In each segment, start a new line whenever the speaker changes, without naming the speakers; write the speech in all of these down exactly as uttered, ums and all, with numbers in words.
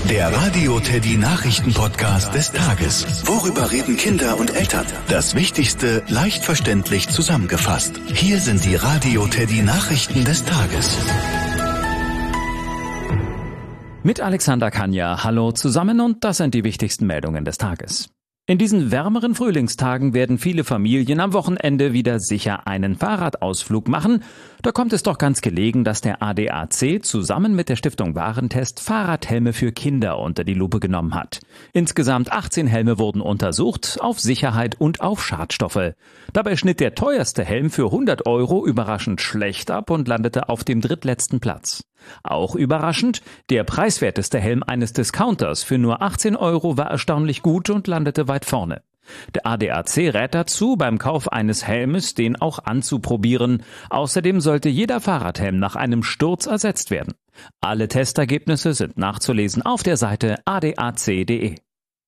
Der Radio Teddy Nachrichten-Podcast des Tages. Worüber reden Kinder und Eltern? Das Wichtigste leicht verständlich zusammengefasst. Hier sind die Radio Teddy Nachrichten des Tages.
Mit Alexander Kanja, hallo zusammen und das sind die wichtigsten Meldungen des Tages. In diesen wärmeren Frühlingstagen werden viele Familien am Wochenende wieder sicher einen Fahrradausflug machen. Da kommt es doch ganz gelegen, dass der A D A C zusammen mit der Stiftung Warentest Fahrradhelme für Kinder unter die Lupe genommen hat. Insgesamt achtzehn Helme wurden untersucht, auf Sicherheit und auf Schadstoffe. Dabei schnitt der teuerste Helm für hundert Euro überraschend schlecht ab und landete auf dem drittletzten Platz. Auch überraschend, der preiswerteste Helm eines Discounters für nur achtzehn Euro war erstaunlich gut und landete weit vorne. Der A D A C rät dazu, beim Kauf eines Helmes den auch anzuprobieren. Außerdem sollte jeder Fahrradhelm nach einem Sturz ersetzt werden. Alle Testergebnisse sind nachzulesen auf der Seite a d a c punkt d e.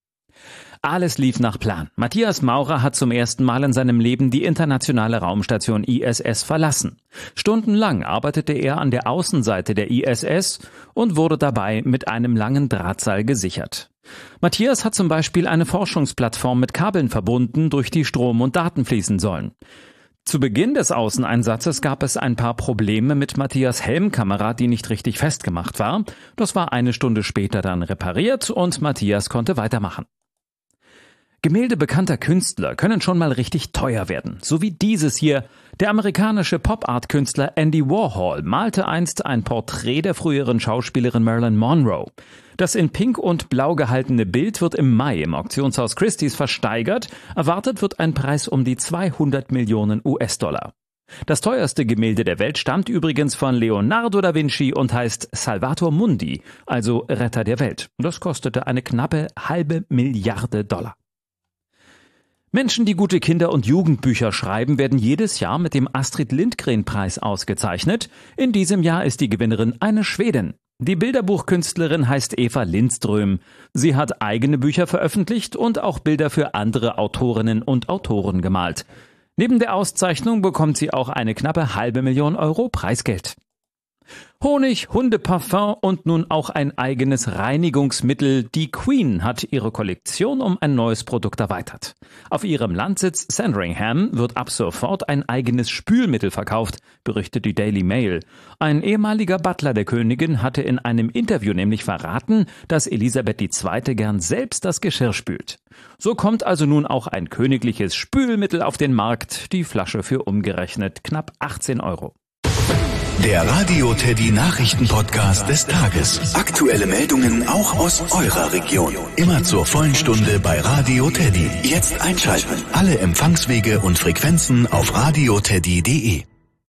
Alles lief nach Plan. Matthias Maurer hat zum ersten Mal in seinem Leben die internationale Raumstation I S S verlassen. Stundenlang arbeitete er an der Außenseite der I S S und wurde dabei mit einem langen Drahtseil gesichert. Matthias hat zum Beispiel eine Forschungsplattform mit Kabeln verbunden, durch die Strom und Daten fließen sollen. Zu Beginn des Außeneinsatzes gab es ein paar Probleme mit Matthias' Helmkamera, die nicht richtig festgemacht war. Das war eine Stunde später dann repariert und Matthias konnte weitermachen. Gemälde bekannter Künstler können schon mal richtig teuer werden, so wie dieses hier. Der amerikanische Pop-Art-Künstler Andy Warhol malte einst ein Porträt der früheren Schauspielerin Marilyn Monroe. Das in Pink und Blau gehaltene Bild wird im Mai im Auktionshaus Christie's versteigert. Erwartet wird ein Preis um die zweihundert Millionen U S-Dollar. Das teuerste Gemälde der Welt stammt übrigens von Leonardo da Vinci und heißt Salvator Mundi, also Retter der Welt. Das kostete eine knappe halbe Milliarde Dollar. Menschen, die gute Kinder- und Jugendbücher schreiben, werden jedes Jahr mit dem Astrid-Lindgren-Preis ausgezeichnet. In diesem Jahr ist die Gewinnerin eine Schwedin. Die Bilderbuchkünstlerin heißt Eva Lindström. Sie hat eigene Bücher veröffentlicht und auch Bilder für andere Autorinnen und Autoren gemalt. Neben der Auszeichnung bekommt sie auch eine knappe halbe Million Euro Preisgeld. Honig, Hundeparfum und nun auch ein eigenes Reinigungsmittel. Die Queen hat ihre Kollektion um ein neues Produkt erweitert. Auf ihrem Landsitz Sandringham wird ab sofort ein eigenes Spülmittel verkauft, berichtet die Daily Mail. Ein ehemaliger Butler der Königin hatte in einem Interview nämlich verraten, dass Elisabeth die Zweite gern selbst das Geschirr spült. So kommt also nun auch ein königliches Spülmittel auf den Markt, die Flasche für umgerechnet knapp achtzehn Euro.
Der Radio Teddy Nachrichten-Podcast des Tages. Aktuelle Meldungen auch aus eurer Region. Immer zur vollen Stunde bei Radio Teddy. Jetzt einschalten. Alle Empfangswege und Frequenzen auf radio teddy punkt d e.